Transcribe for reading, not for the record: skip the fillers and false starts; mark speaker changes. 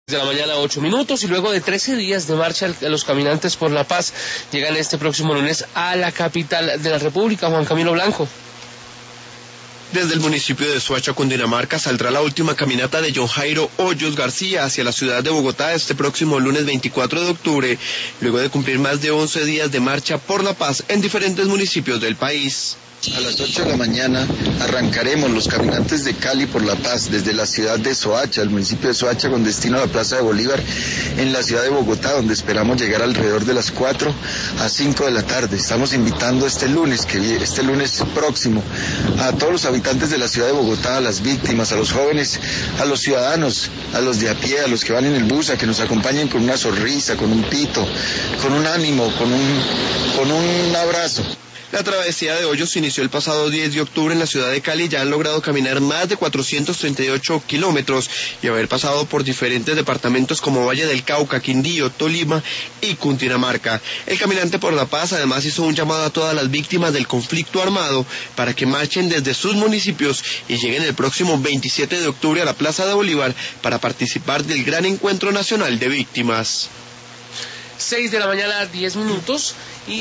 Speaker 1: De la mañana, 8 minutos, y luego de 13 días de marcha, los caminantes por la paz llegan este próximo lunes a la capital de la República. Juan Camilo Blanco.
Speaker 2: Desde el municipio de Soacha, Cundinamarca, saldrá la última caminata de John Jairo Hoyos García hacia la ciudad de Bogotá este próximo lunes 24 de octubre, luego de cumplir más de 11 días de marcha por la paz en diferentes municipios del país.
Speaker 3: A las 8 de la mañana arrancaremos los caminantes de Cali por la paz desde la ciudad de Soacha, el municipio de Soacha, con destino a la Plaza de Bolívar en la ciudad de Bogotá, donde esperamos llegar alrededor de las 4 a 5 de la tarde. Estamos invitando este lunes próximo, a todos los habitantes de la ciudad de Bogotá, a las víctimas, a los jóvenes, a los ciudadanos, a los de a pie, a los que van en el bus, a que nos acompañen con una sonrisa, con un pito, con un ánimo, con un abrazo.
Speaker 2: La travesía de Hoyos inició el pasado 10 de octubre en la ciudad de Cali. Ya han logrado caminar más de 438 kilómetros y haber pasado por diferentes departamentos como Valle del Cauca, Quindío, Tolima y Cundinamarca. El caminante por la paz además hizo un llamado a todas las víctimas del conflicto armado para que marchen desde sus municipios y lleguen el próximo 27 de octubre a la Plaza de Bolívar para participar del gran encuentro nacional de víctimas.
Speaker 1: 6 de la mañana, 10 minutos.